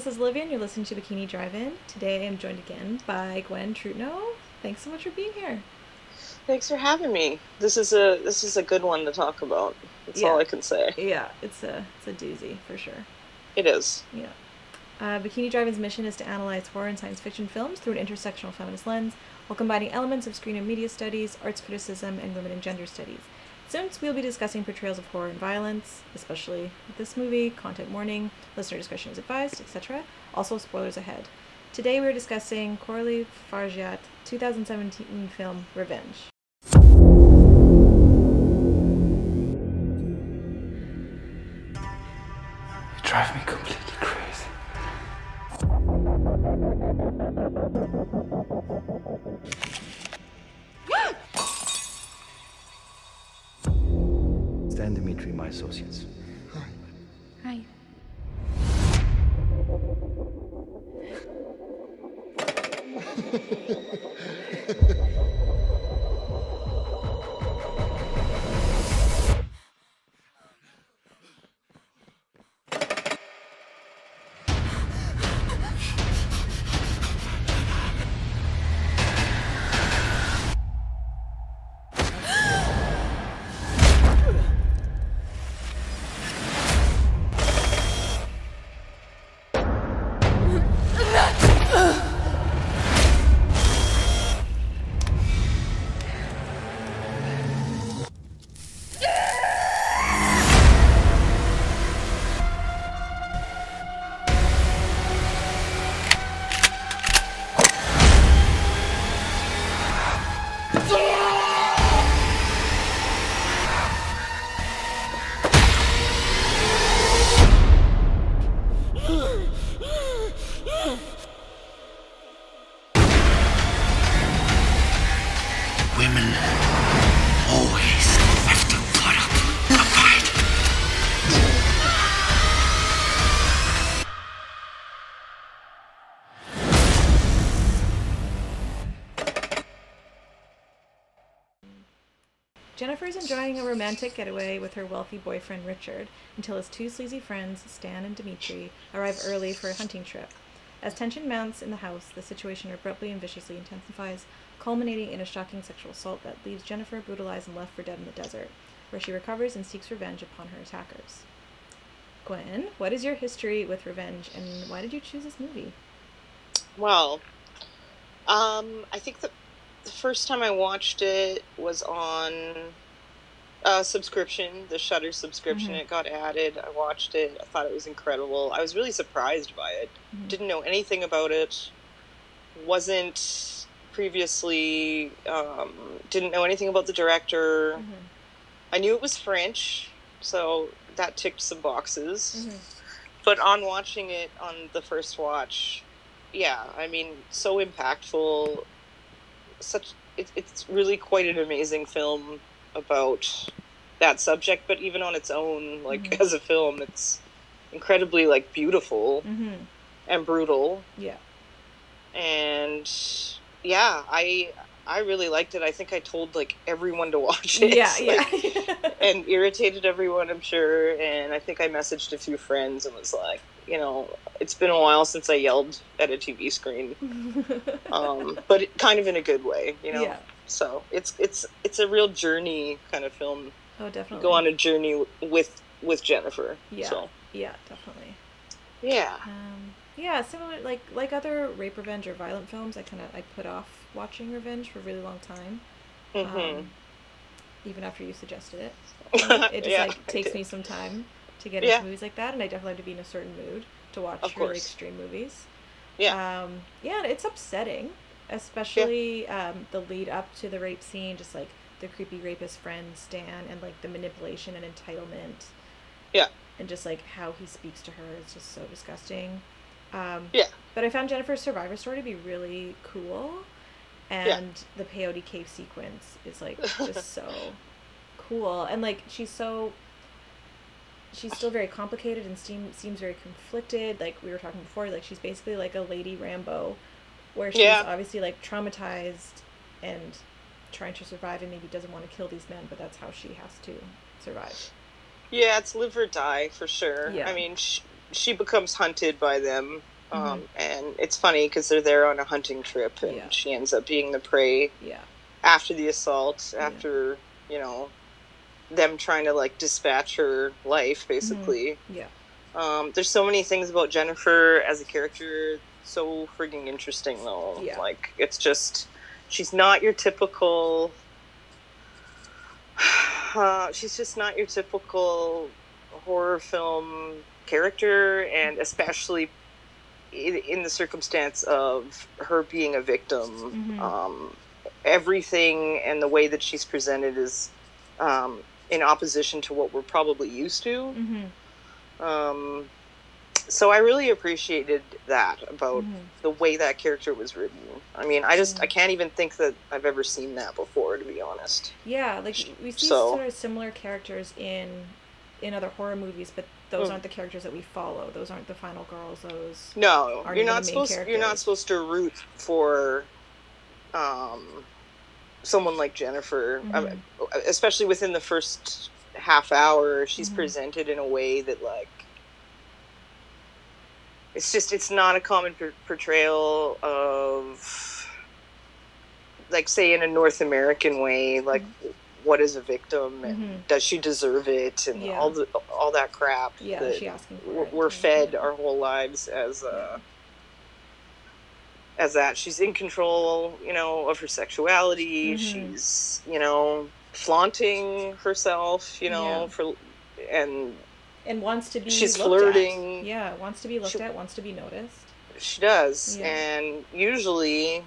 is Olivia, and you're listening to Bikini Drive-In. Today I'm joined again by Gwen Trutno. Thanks so much for being here. Thanks for having me. This is a good one to talk about. That's all I can say. Yeah, it's a doozy for sure. It is. Yeah. Bikini Drive-In's mission is to analyze horror and science fiction films through an intersectional feminist lens, while combining elements of screen and media studies, arts criticism, and women and gender studies. Since we'll be discussing portrayals of horror and violence, especially with this movie, content warning, listener discretion is advised, etc. Also, spoilers ahead. Today we're discussing Coralie Fargeat 2017 film Revenge. You drive me completely crazy. Stan Dimitri, my associates. Hi. Women always have to put up a fight. Jennifer's enjoying a romantic getaway with her wealthy boyfriend Richard until his two sleazy friends, Stan and Dimitri, arrive early for a hunting trip. As tension mounts in the house, the situation abruptly and viciously intensifies, culminating in a shocking sexual assault that leaves Jennifer brutalized and left for dead in the desert, where she recovers and seeks revenge upon her attackers. Gwen, what is your history with Revenge, and why did you choose this movie? Well, I think the first time I watched it was on subscription, the Shudder subscription. It got added. I watched it. I thought it was incredible. I was really surprised by it. Didn't know anything about it. Wasn't previously, didn't know anything about the director. I knew it was French, so that ticked some boxes. But on watching it on the first watch, yeah, I mean, so impactful. It's really quite an amazing film about that subject, but even on its own, like as a film, it's incredibly like beautiful and brutal. Yeah. And yeah, I really liked it. I think I told like everyone to watch it. Yeah. And irritated everyone, I'm sure. And I think I messaged a few friends and was like, you know, it's been a while since I yelled at a TV screen. But kind of in a good way, you know. Yeah. So it's a real journey kind of film. Oh, definitely. You go on a journey with Jennifer. Yeah. So. Yeah, definitely. Yeah. Yeah, similar like other rape, revenge, or violent films. I put off watching Revenge for a really long time. Even after you suggested it, it just takes me some time to get into movies like that, and I definitely have to be in a certain mood to watch really extreme movies. Yeah. It's upsetting, especially the lead up to the rape scene, just like the creepy rapist friend Stan, and like the manipulation and entitlement. Yeah. And just like how he speaks to her is just so disgusting. But I found Jennifer's survivor story to be really cool, and the peyote cave sequence is like just so cool, and like she's still very complicated and seems very conflicted. Like we were talking before, like she's basically like a Lady Rambo, where she's obviously like traumatized and trying to survive, and maybe doesn't want to kill these men, but that's how she has to survive. Yeah, it's live or die for sure. Yeah. I mean, she becomes hunted by them And it's funny because they're there on a hunting trip, and she ends up being the prey after the assault, after, you know, them trying to, like, dispatch her life, basically. There's so many things about Jennifer as a character, so frigging interesting, though. Like, it's just, she's not your typical... she's just not your typical horror film character, and especially in the circumstance of her being a victim. Everything and the way that she's presented is in opposition to what we're probably used to. So I really appreciated that about the way that character was written. I mean, I can't even think that I've ever seen that before, to be honest. Yeah, like, we see sort of similar characters in other horror movies, but those aren't the characters that we follow. Those aren't the final girls. Those you're not supposed to root for someone like Jennifer, especially within the first half hour. She's presented in a way that, like, it's not a common portrayal of, like, say, in a North American way, like, what is a victim, and does she deserve it, and all that crap that she asking for we're fed our whole lives as that. She's in control, you know, of her sexuality. She's, you know, flaunting herself, you know, and wants to be she's flirting. Wants to be looked at, wants to be noticed. She does. And usually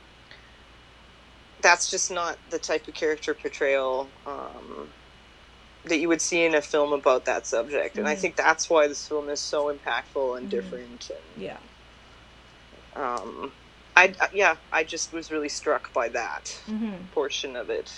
that's just not the type of character portrayal that you would see in a film about that subject. And I think that's why this film is so impactful and different. And, I just was really struck by that portion of it.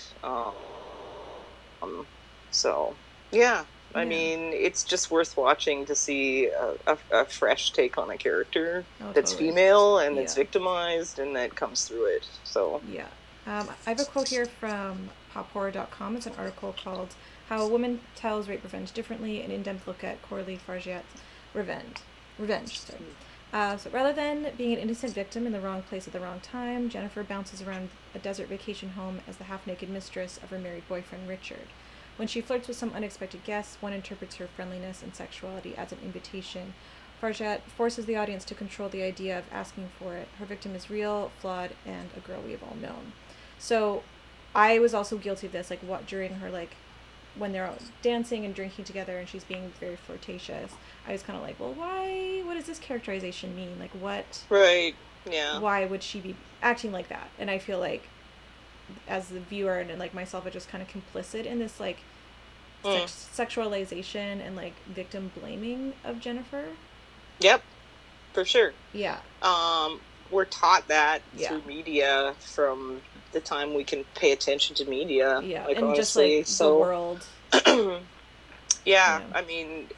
I mean, it's just worth watching to see a fresh take on a character that's female and that's victimized and that comes through it. So I have a quote here from pophorror.com. It's an article called "How a Woman Tells Rape Revenge Differently: An In-Depth Look at Coralie Fargeat's Revenge." So rather than being an innocent victim in the wrong place at the wrong time, Jennifer bounces around a desert vacation home as the half-naked mistress of her married boyfriend, Richard. When she flirts with some unexpected guests, one interprets her friendliness and sexuality as an invitation. Fargeat forces the audience to control the idea of asking for it. Her victim is real, flawed, and a girl we have all known. So I was also guilty of this, like, during her, like, when they're dancing and drinking together and she's being very flirtatious, I was kind of like, well, why? What does this characterization mean? Like, what? Right, yeah. Why would she be acting like that? And I feel like, as the viewer and, like, myself, are just kind of complicit in this, like, sexualization and, like, victim blaming of Jennifer. Yep, for sure. Yeah. We're taught that through media from the time we can pay attention to media. Yeah, like, and honestly, just, like, the world. I mean,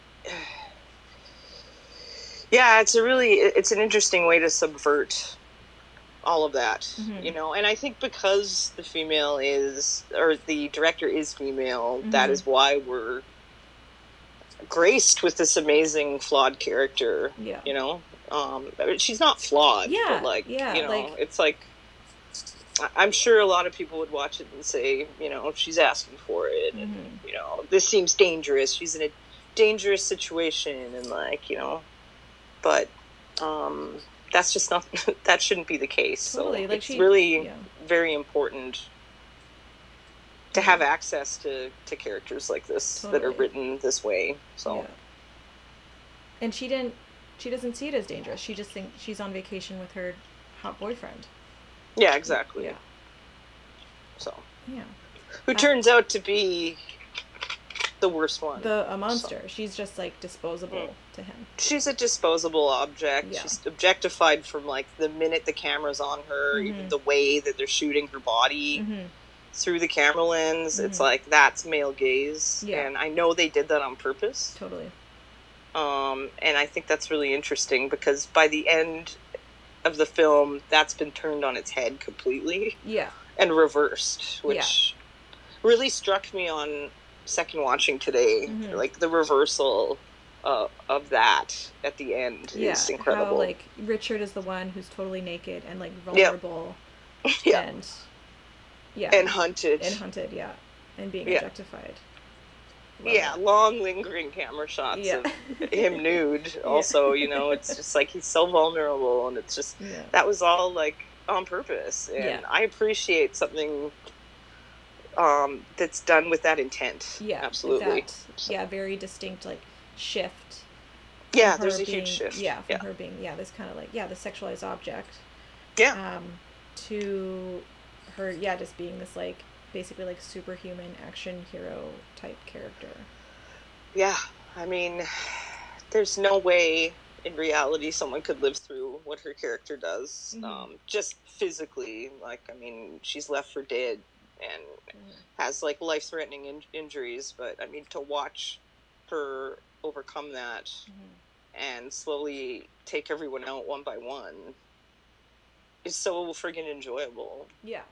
it's an interesting way to subvert all of that, you know, and I think because the director is female, that is why we're graced with this amazing flawed character, you know. She's not flawed, but, like, you know, like, it's like, I'm sure a lot of people would watch it and say, you know, she's asking for it, and, you know, this seems dangerous, she's in a dangerous situation, and, like, you know, but that's just not, that shouldn't be the case. Totally. So like, it's really very important to have access to characters like this that are written this way. So, and she doesn't see it as dangerous. She just thinks she's on vacation with her hot boyfriend. Yeah, exactly. Yeah. So. Yeah. Who turns out to be the worst one. A monster. So. She's just, like, disposable to him. She's a disposable object. Yeah. She's objectified from, like, the minute the camera's on her, even the way that they're shooting her body through the camera lens. It's like, that's male gaze. Yeah. And I know they did that on purpose. Totally. And I think that's really interesting because by the end of the film, that's been turned on its head completely. Yeah. And reversed, which really struck me on second watching today. Like, the reversal of that at the end is incredible. How, like, Richard is the one who's totally naked and, like, vulnerable. Yeah. And hunted. And being objectified. Long lingering camera shots of him nude. Also, you know, it's just like he's so vulnerable, and it's just that was all like on purpose, and I appreciate something that's done with that intent. Absolutely. Very distinct like shift. There's a huge shift. From her being this kind of like the sexualized object. To her just being this like basically like superhuman action hero type character. I mean, there's no way in reality someone could live through what her character does. Just physically, like, I mean, she's left for dead and has like life-threatening injuries, but I mean, to watch her overcome that and slowly take everyone out one by one is so friggin' enjoyable.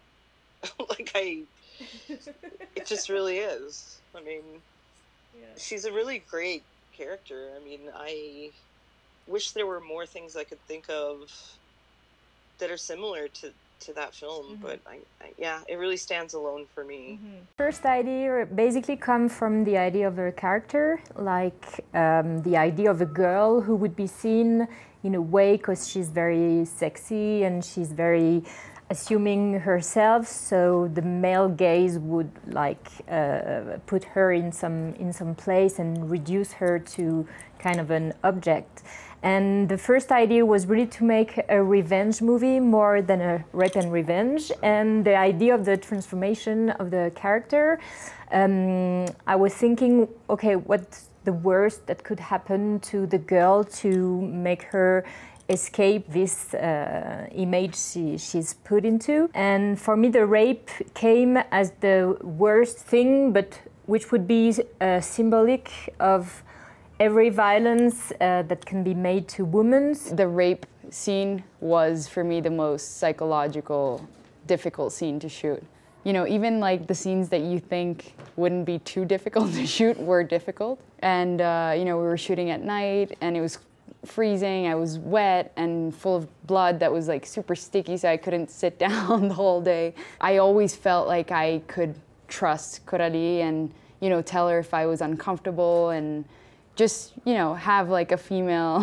It just really is. I mean, she's a really great character. I mean, I wish there were more things I could think of that are similar to that film, but it really stands alone for me. First idea basically come from the idea of her character, like the idea of a girl who would be seen in a way because she's very sexy and she's very assuming herself, so the male gaze would like put her in some place and reduce her to kind of an object. And the first idea was really to make a revenge movie more than a rape and revenge. And the idea of the transformation of the character, I was thinking, okay, what's the worst that could happen to the girl to make her escape this image she's put into? And for me, the rape came as the worst thing, but which would be symbolic of every violence that can be made to women. The rape scene was, for me, the most psychological, difficult scene to shoot. You know, even like the scenes that you think wouldn't be too difficult to shoot were difficult. And, you know, we were shooting at night and it was freezing, I was wet and full of blood that was like super sticky, so I couldn't sit down the whole day. I always felt like I could trust Coralie and, you know, tell her if I was uncomfortable and just, you know, have like a female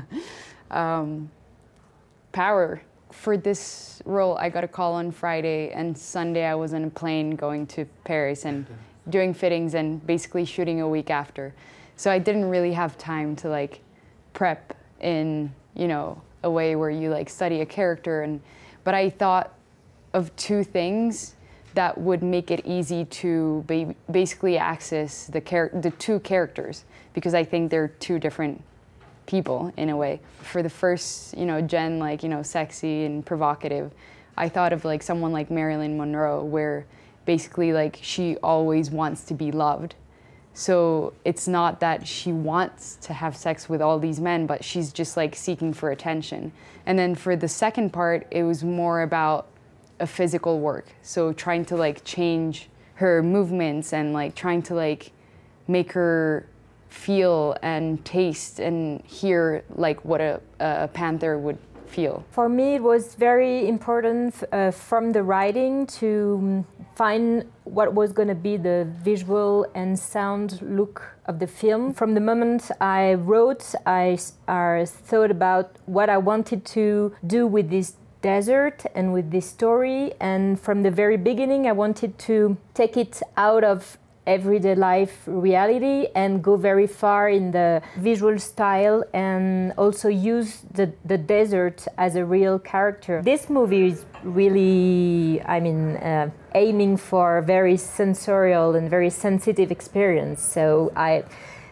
power. For this role, I got a call on Friday, and Sunday I was on a plane going to Paris and doing fittings and basically shooting a week after. So I didn't really have time to like prep in, you know, a way where you like study a character. But I thought of two things that would make it easy to basically access the two characters, because I think they're two different people in a way. For the first, you know, Jen, like, you know, sexy and provocative, I thought of like someone like Marilyn Monroe, where basically like she always wants to be loved. So it's not that she wants to have sex with all these men, but she's just like seeking for attention. And then for the second part, it was more about a physical work. So trying to like change her movements and like trying to like make her feel and taste and hear like what a panther would feel. For me, it was very important from the writing to find what was going to be the visual and sound look of the film. From the moment I wrote, I thought about what I wanted to do with this desert and with this story, and from the very beginning I wanted to take it out of everyday life reality and go very far in the visual style and also use the desert as a real character. This movie is really, I mean, aiming for a very sensorial and very sensitive experience. So I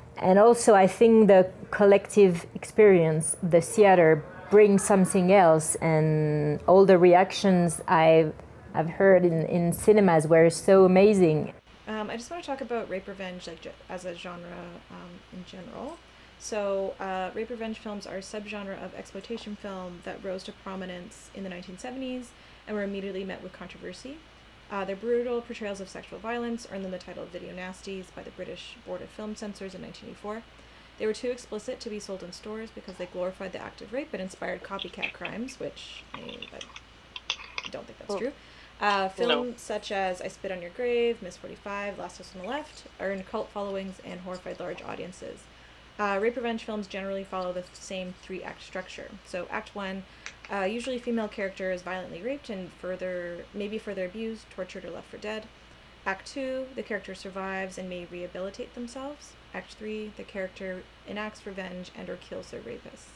think the collective experience, the theater, brings something else, and all the reactions I've heard in cinemas were so amazing. I just want to talk about rape revenge like as a genre in general. So rape revenge films are a subgenre of exploitation film that rose to prominence in the 1970s and were immediately met with controversy. Their brutal portrayals of sexual violence earned them the title of video nasties by the British Board of Film Censors in 1984. They were too explicit to be sold in stores because they glorified the act of rape but inspired copycat crimes, which I don't think that's true. Films such as I Spit on Your Grave, Miss 45, Last House on the Left earned cult followings and horrified large audiences. Rape revenge films generally follow the same 3-act structure. So Act 1, usually female character is violently raped and maybe further abused, tortured, or left for dead. Act 2, the character survives and may rehabilitate themselves. Act 3, the character enacts revenge and or kills their rapists.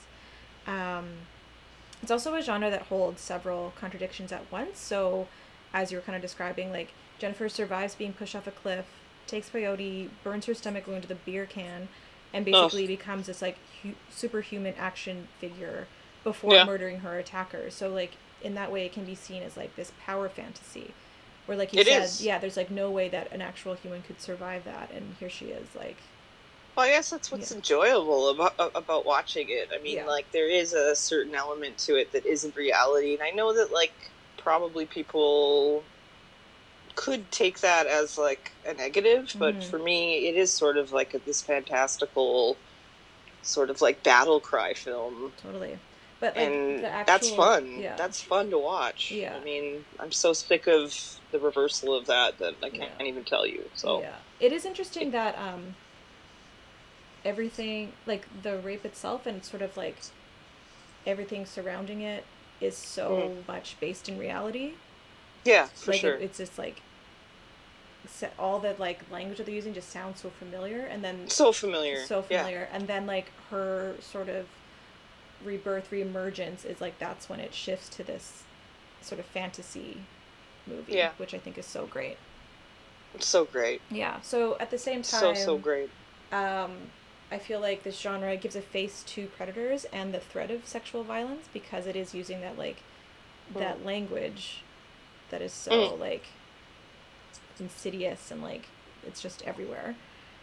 It's also a genre that holds several contradictions at once. So, as you were kind of describing, like, Jennifer survives being pushed off a cliff, takes peyote, burns her stomach wound with a beer can, and basically becomes this, like, superhuman action figure before murdering her attacker. So, like, in that way, it can be seen as, like, this power fantasy. Where, like you said, there's, like, no way that an actual human could survive that, and here she is, like... Well, I guess that's what's enjoyable about watching it. I mean, like, there is a certain element to it that isn't reality, and I know that, like, probably people could take that as, like, a negative, but for me, it is sort of, like, this fantastical sort of, like, battle cry film. Totally. But, like, and the actual, that's fun. Yeah. That's fun to watch. Yeah. I mean, I'm so sick of the reversal of that I can't even tell you. So yeah, it is interesting that everything, like the rape itself and sort of like everything surrounding it is so much based in reality. Yeah, for sure. It's just like all the like language that they're using just sounds so familiar, and then so familiar, and then like her sort of reemergence is like that's when it shifts to this sort of fantasy movie, which I think is so great. It's so great. Yeah. So at the same time, so great. I feel like this genre gives a face to predators and the threat of sexual violence because it is using that like that language that is so like insidious and like it's just everywhere.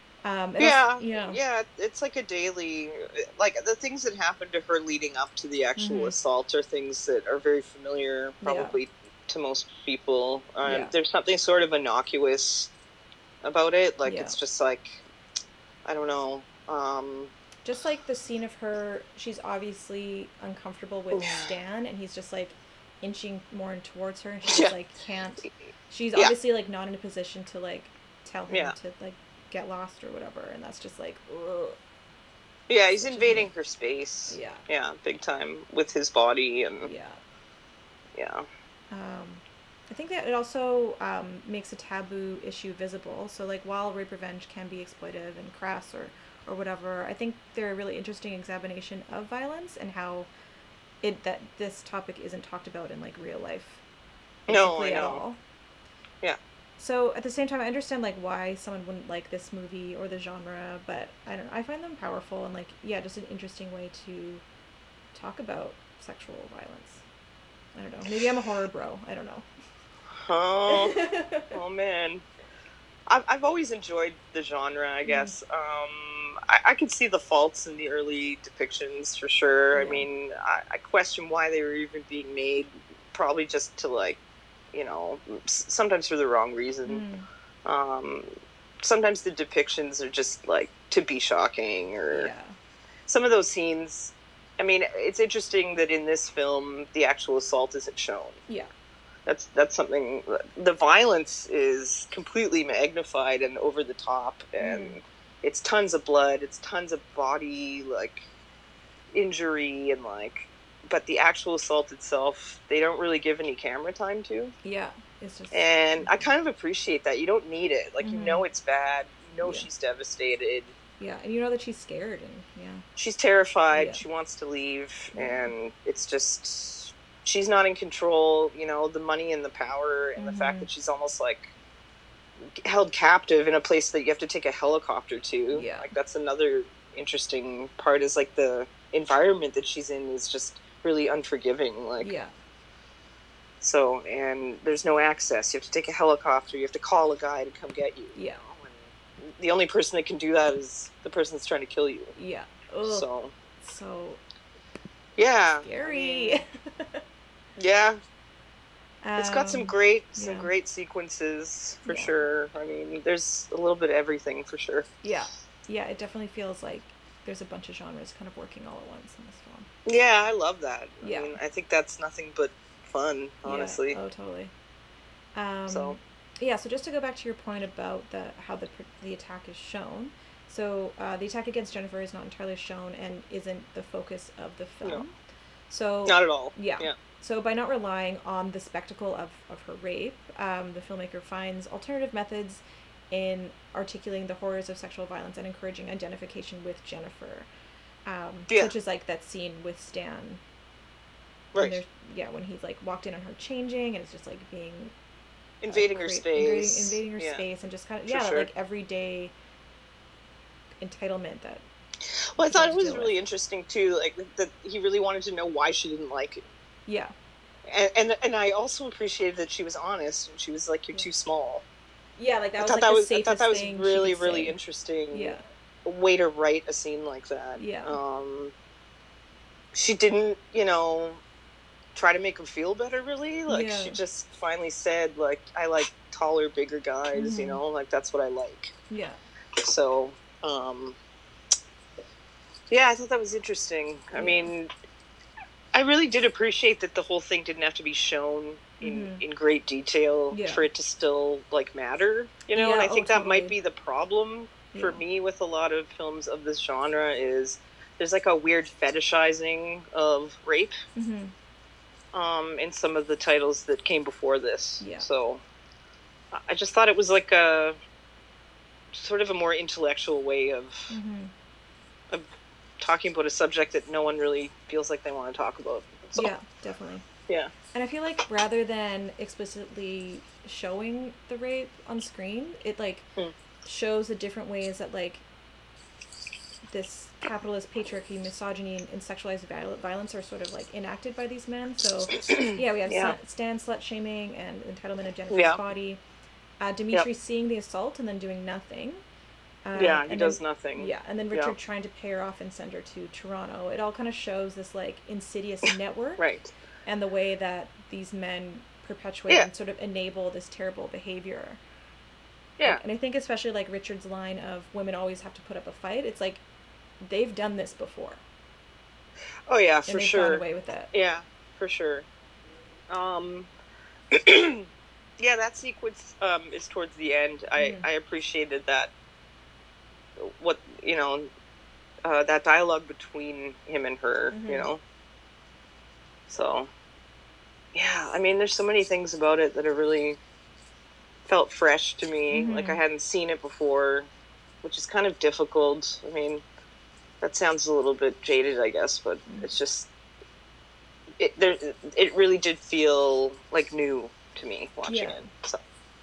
It's like a daily, like the things that happen to her leading up to the actual assault are things that are very familiar probably to most people. There's something sort of innocuous about it, like it's just like, I don't know. Just like the scene of her, she's obviously uncomfortable with Stan, and he's just like inching more towards her, and she just like can't. She's obviously like not in a position to like tell him to like get lost or whatever, and that's just like, ugh. Yeah, he's invading her space. Yeah, big time with his body and. Yeah. I think that it also makes a taboo issue visible. So like while rape revenge can be exploitive and crass or whatever, I think they're a really interesting examination of violence and how that this topic isn't talked about in like real life. No, I know. At all. Yeah. So at the same time, I understand like why someone wouldn't like this movie or the genre, but I don't know. I find them powerful and like just an interesting way to talk about sexual violence. I don't know. Maybe I'm a horror bro. I don't know. Oh man. I've always enjoyed the genre, I guess. I could see the faults in the early depictions for sure. I mean, I question why they were even being made. Probably just to like, you know, sometimes for the wrong reason. Sometimes the depictions are just like to be shocking or some of those scenes. I mean, it's interesting that in this film, the actual assault isn't shown. Yeah. That's something, the violence is completely magnified and over the top, and it's tons of blood, it's tons of body, like, injury, and, like, but the actual assault itself, they don't really give any camera time to. Yeah, it's just... And I kind of appreciate that. You don't need it. Like, you know it's bad, you know she's devastated. Yeah, and you know that she's scared, and, she's terrified, she wants to leave, and it's just... She's not in control, you know, the money and the power and the fact that she's almost like held captive in a place that you have to take a helicopter to. Yeah. Like that's another interesting part is like the environment that she's in is just really unforgiving. Like, so, and there's no access. You have to take a helicopter. You have to call a guy to come get you. Yeah. And the only person that can do that is the person that's trying to kill you. Yeah. Ugh. So. Yeah. Scary. Yeah. It's got some great sequences for sure. I mean, there's a little bit of everything for sure. Yeah. Yeah, it definitely feels like there's a bunch of genres kind of working all at once in this film. Yeah, I love that. Yeah. I mean, I think that's nothing but fun, honestly. Yeah. Oh, totally. So just to go back to your point about how the attack is shown. So the attack against Jennifer is not entirely shown and isn't the focus of the film. No. So not at all. Yeah. So by not relying on the spectacle of her rape, the filmmaker finds alternative methods in articulating the horrors of sexual violence and encouraging identification with Jennifer. Such as like that scene with Stan. Right. When he's like walked in on her changing and it's just like being invading her space. Invading her space and just kind of like everyday entitlement that. Well, I thought it was really interesting too, like that he really wanted to know why she didn't like it. Yeah. And I also appreciated that she was honest and she was like, "You're too small." Yeah, like that I thought that was really, really interesting. Yeah. Way to write a scene like that. Yeah. She didn't, try to make him feel better, really. Like, she just finally said, like, I like taller, bigger guys, like, that's what I like. Yeah. So, I thought that was interesting. I mean, I really did appreciate that the whole thing didn't have to be shown in great detail for it to still, like, matter, and I think that might be the problem for me with a lot of films of this genre is there's, like, a weird fetishizing of rape. In some of the titles that came before this. Yeah. So I just thought it was like a sort of a more intellectual way of talking about a subject that no one really feels like they want to talk about. So, yeah, definitely. Yeah. And I feel like rather than explicitly showing the rape on screen, it like shows the different ways that like this capitalist patriarchy, misogyny, and sexualized violence are sort of like enacted by these men. So we have Stan slut shaming and entitlement of Jennifer's body. Dimitri seeing the assault and then doing nothing. He does nothing. Yeah, and then Richard trying to pay her off and send her to Toronto. It all kind of shows this like insidious network, right? And the way that these men perpetuate and sort of enable this terrible behavior. Yeah, and I think especially like Richard's line of "women always have to put up a fight." It's like they've done this before. Oh yeah, for sure. Gone away with it. Yeah, for sure. That sequence is towards the end. I appreciated that. What that dialogue between him and her. So. Yeah, I mean, there's so many things about it that are really felt fresh to me. Like I hadn't seen it before, which is kind of difficult. I mean, that sounds a little bit jaded, I guess, but it's just it really did feel like new to me watching it. So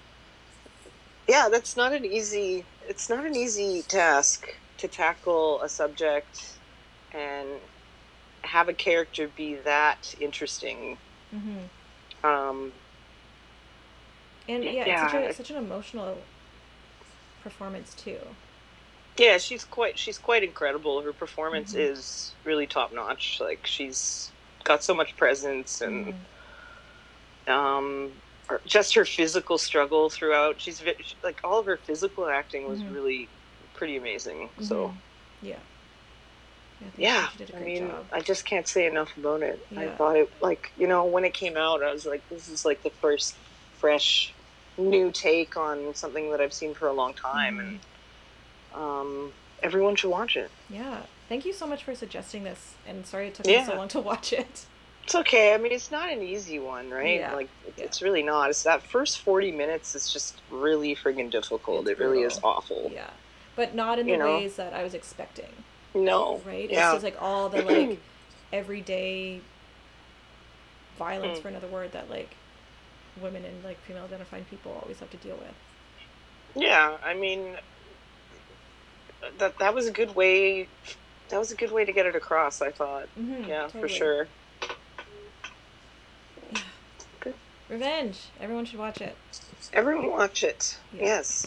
it's not an easy task to tackle a subject and have a character be that interesting. It's such an emotional performance too. Yeah, she's quite incredible. Her performance is really top notch. Like she's got so much presence and just her physical struggle throughout. She's like all of her physical acting was really pretty amazing. So I mean, I just can't say enough about it. Yeah. I thought it, like, when it came out, I was like, this is like the first fresh, new take on something that I've seen for a long time, and everyone should watch it. Yeah. Thank you so much for suggesting this, and sorry it took me so long to watch it. It's okay. I mean, it's not an easy one, right? Yeah. Like, it's really not. It's that first 40 minutes is just really friggin' difficult. It really is awful. Yeah. But not in the ways that I was expecting. No. Right? Yeah. It's just like all the like everyday violence, for another word, that like women and like female identifying people always have to deal with. Yeah, I mean that was a good way to get it across, I thought. Yeah, totally. For sure. Yeah. Good. Revenge. Everyone should watch it. Everyone watch it. Yeah. Yes.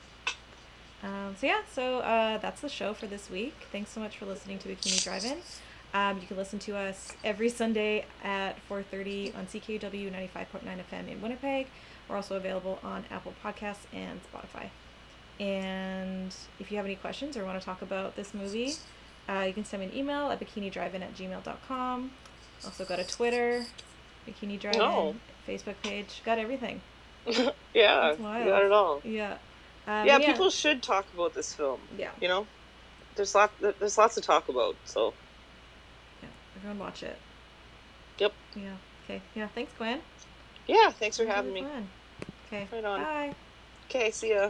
So that's the show for this week. Thanks so much for listening to Bikini Drive-In. You can listen to us every Sunday at 4:30 on CKUW 95.9 FM in Winnipeg. We're also available on Apple Podcasts and Spotify. And if you have any questions or want to talk about this movie, You can send me an email at bikinidrivein@gmail.com. Also got a Twitter, Bikini Drive-In, Facebook page. Got everything. Yeah, you got it all. Yeah. People should talk about this film. Yeah. You know? There's lots to talk about, so. Yeah, everyone watch it. Yep. Yeah. Okay. Yeah, thanks, Gwen. Yeah, thanks for having me. Fun. Okay. Right on. Bye. Okay, see ya.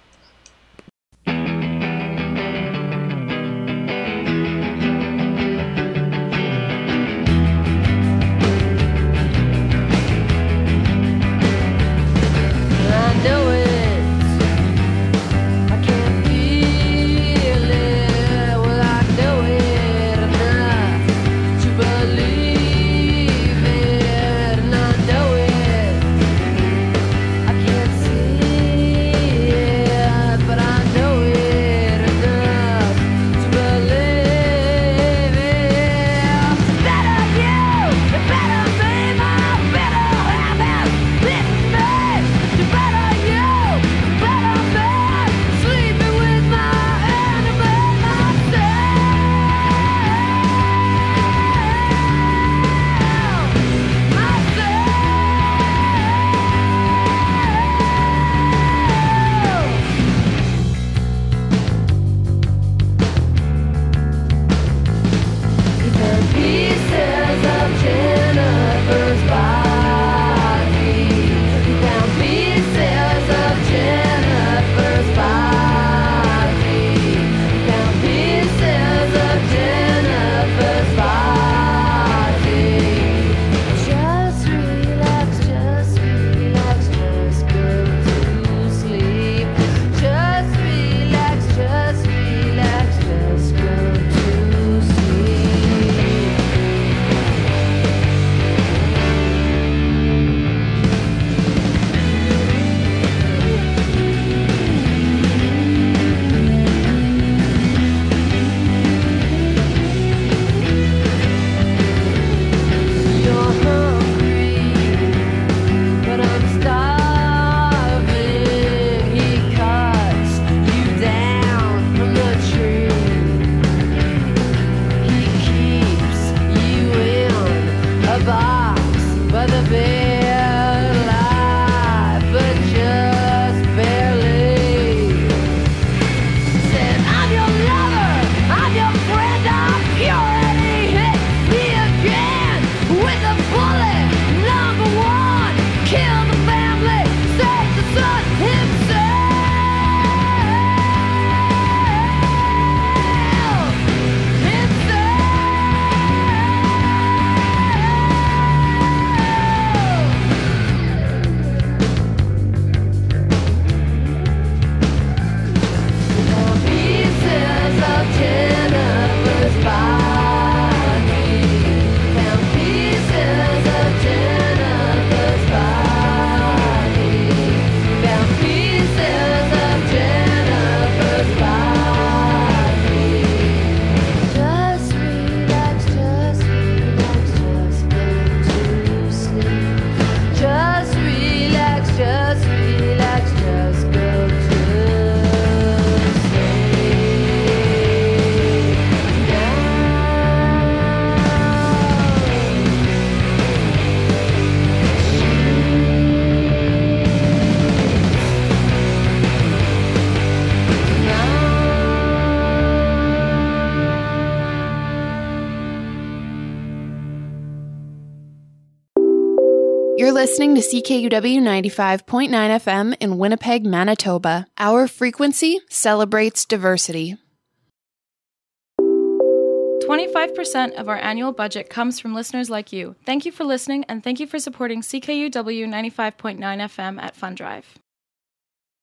You're listening to CKUW 95.9 FM in Winnipeg, Manitoba. Our frequency celebrates diversity. 25% of our annual budget comes from listeners like you. Thank you for listening, and thank you for supporting CKUW 95.9 FM at Fun Drive.